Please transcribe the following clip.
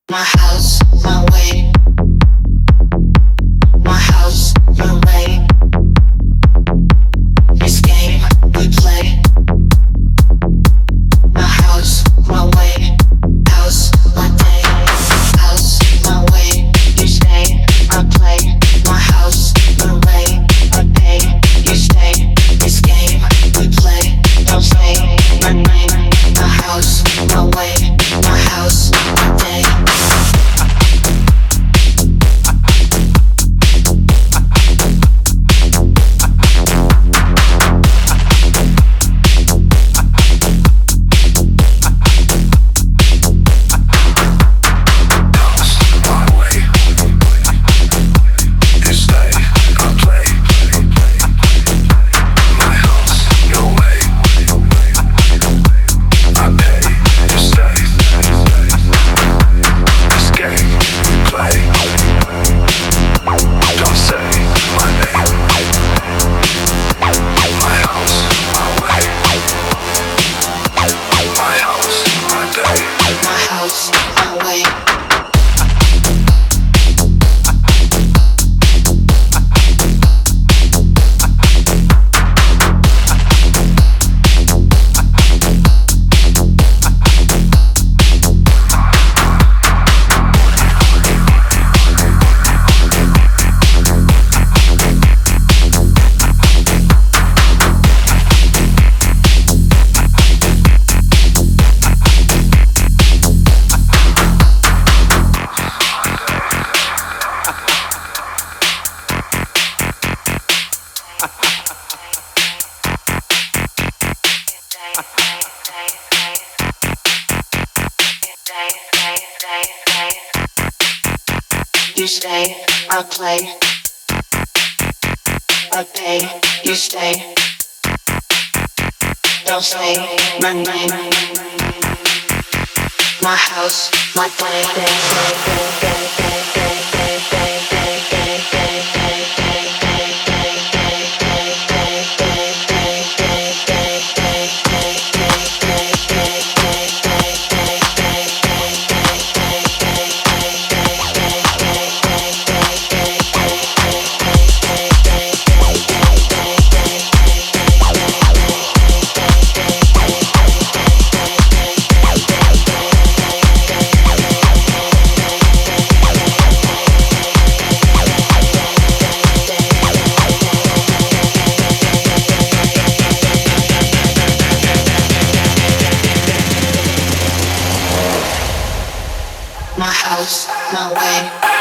My house, my way. My house, my way. This game we play. My house, my way. House, my day. House, my way. You stay, I play. My house, my way. I pay, you stay. This game we play. Don't say my name. My house, my way. My house, my day. You stay, I play. I pay, you stay. Don't say my name. My house, my play. My house, my way.